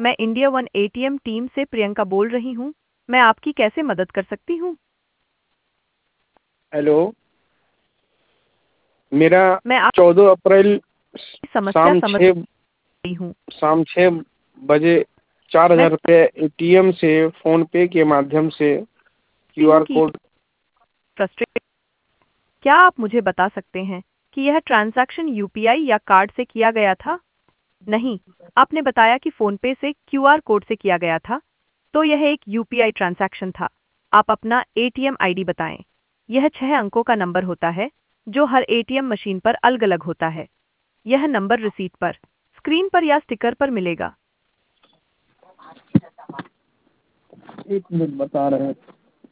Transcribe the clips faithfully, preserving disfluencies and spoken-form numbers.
मैं India one ATM team से प्रियंका बोल रही हूँ। मैं आपकी कैसे मदद कर सकती हूँ? हेलो। मेरा मैं आपकी चौदह अप्रैल समस्या शाम समझ छः रही हूँ। शाम छः बजे चार मैं हजार रुपये एटीएम से फ़ोन पे के माध्यम से समझती हूँ क्यूआर कि कोड। फ्रस्ट्रेट। क्या आप मुझे बता सकते हैं कि यह ट्रांजैक्शन यूपीआई या कार्ड से किया गया था? नहीं, आपने बताया कि फोन पे से क्यूआर कोड से किया गया था, तो यह एक यूपीआई ट्रांजैक्शन था। आप अपना एटीएम आईडी बताएं। यह छह अंकों का नंबर होता है जो हर एटीएम मशीन पर अलग-अलग होता है। यह नंबर रिसीट पर, स्क्रीन पर या स्टिकर पर मिलेगा। एक मिनट बता रहे हैं।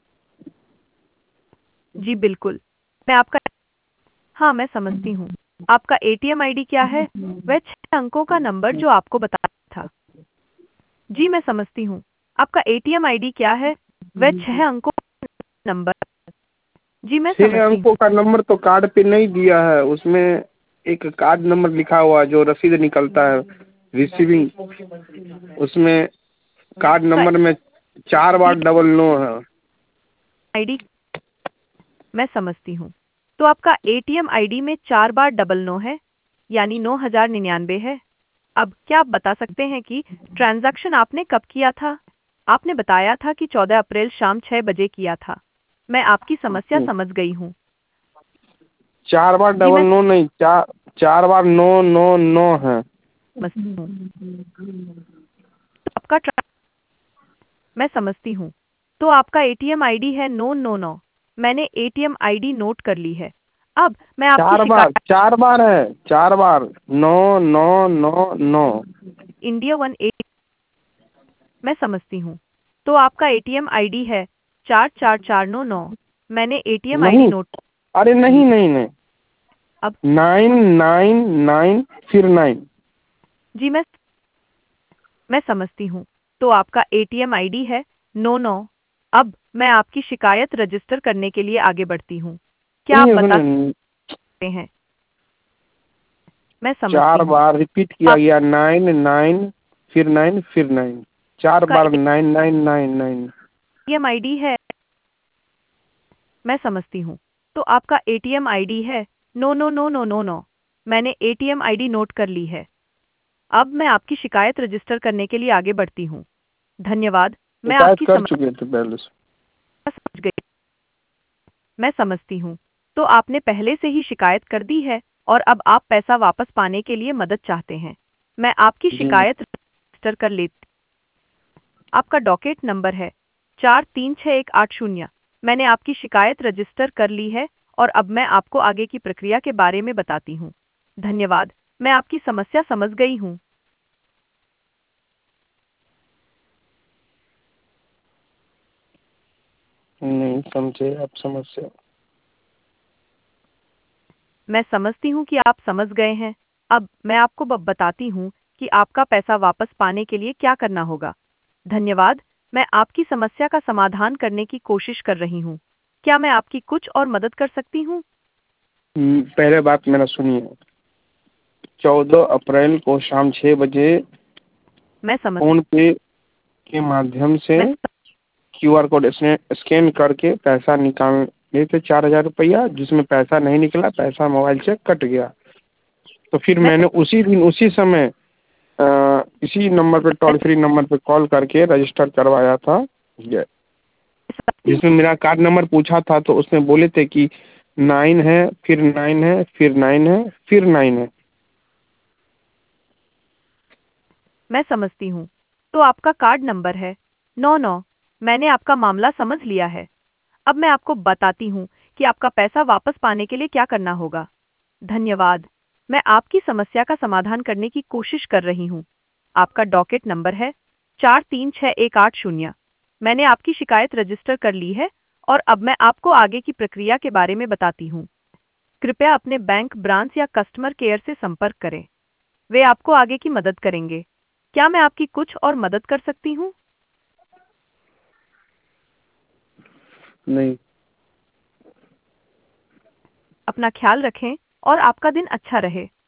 जी बिल्कुल, मैं आपका हाँ, मैं समझती हूँ। आपका एटीएम आईडी क्या है? वह छह अंकों का नंबर जो आपको बताया था। जी मैं समझती हूँ। आपका एटीएम आईडी क्या है? वह छह अंकों का नंबर। जी मैं छः समझती अंकों हूँ। का नंबर तो कार्ड पे नहीं दिया है, उसमें एक कार्ड नंबर लिखा हुआ है जो रसीद निकलता है रिसीविंग, उसमें कार्ड आपका नंबर में चार बार डबल नो है। आईडी मैं समझती हूँ। तो आपका एटीएम आईडी में चार बार डबल नो है, यानी नौ हजार निन्यानवे है। अब क्या आप बता सकते हैं कि ट्रांजैक्शन आपने कब किया था? आपने बताया था कि चौदह अप्रैल शाम छह बजे किया था। मैं आपकी समस्या समझ गई हूँ। चार बार जी डबल मैं नो नहीं, चार चार बार नो नो नो है। समझती हूँ। तो आपका ट्रा... मैं समझती हूँ। तो आपका एटीएम आईडी है नौ नौ नौ। मैंने एटीएम आईडी नोट कर ली है। अब मैं आपकी चार बार शिकायत चार बार है, चार बार नौ नौ नौ नौ। इंडिया वन एट मैं समझती हूँ। तो आपका एटीएम आईडी है चार चार चार नौ नौ। मैंने एटीएम आईडी नहीं, नोट अरे ली। नहीं नहीं नहीं, अब नाइन नाइन नाइन फिर नाइन। जी मैं मैं समझती हूँ। तो आपका एटीएम आईडी है नौ नौ। अब मैं आपकी शिकायत रजिस्टर करने के लिए आगे बढ़ती हूँ। क्या आप सुनिए बता सुनिए, सकते हैं? मैं समझती चार हूँ। बार रिपीट किया आपका गया, नाइन नाइन फिर नाइन फिर नाइन, चार बार nine nine nine nine. ATM ID है मैं समझती हूँ। तो आपका एटीएम आईडी है नौ नौ नौ नौ नौ नौ। मैंने एटीएम आईडी नोट कर ली है। अब मैं आपकी शिकायत रजिस्टर करने के लिए आगे बढ़ती हूँ। धन्यवाद। मैं शिकायत आपकी कर समस्या चुके थे पहले से। समझ गई। मैं समझती हूँ। तो आपने पहले से ही शिकायत कर दी है और अब आप पैसा वापस पाने के लिए मदद चाहते हैं। मैं आपकी जी जी। शिकायत रजिस्टर कर लेती। आपका डॉकेट नंबर है चार तीन छः एक आठ शून्य। मैंने आपकी शिकायत रजिस्टर कर ली है और अब मैं आपको आगे की प्रक्रिया के बारे में बताती हूँ। धन्यवाद। मैं आपकी समस्या समझ गई हूँ। नहीं समझे आप समस्या। मैं समझती हूँ कि आप समझ गए हैं। अब मैं आपको ब- बताती हूँ कि आपका पैसा वापस पाने के लिए क्या करना होगा। धन्यवाद। मैं आपकी समस्या का समाधान करने की कोशिश कर रही हूँ। क्या मैं आपकी कुछ और मदद कर सकती हूँ? हम्म, पहले बात मेरा सुनिए। चौदह अप्रैल को शाम छः बजे मैं समझ फोन पे के माध्यम से मैं क्यूआर कोड स्कैन करके पैसा निकालने थे चार हजार रुपया, जिसमें पैसा नहीं निकला, पैसा मोबाइल से कट गया। तो फिर मैं मैंने उसी दिन उसी समय अ, इसी नंबर पे, टोल फ्री नंबर पे कॉल करके रजिस्टर करवाया था। ये- समझती हूँ। जिसमें मेरा कार्ड नंबर पूछा था तो उसमें बोले थे कि नाइन है फिर नाइन है फिर नाइन है फिर नाइन है। मैं समझती हूँ। तो आपका कार्ड नंबर है नौ नौ। मैंने आपका मामला समझ लिया है। अब मैं आपको बताती हूँ कि आपका पैसा वापस पाने के लिए क्या करना होगा। धन्यवाद। मैं आपकी समस्या का समाधान करने की कोशिश कर रही हूँ। आपका डॉकेट नंबर है चार तीन छः एक आठ शून्य। मैंने आपकी शिकायत रजिस्टर कर ली है और अब मैं आपको आगे की प्रक्रिया के बारे में बताती हूँ। कृपया अपने बैंक ब्रांच या कस्टमर केयर से संपर्क करें। वे आपको आगे की मदद करेंगे। क्या मैं आपकी कुछ और मदद कर सकती हूँ? नहीं। अपना ख्याल रखें और आपका दिन अच्छा रहे।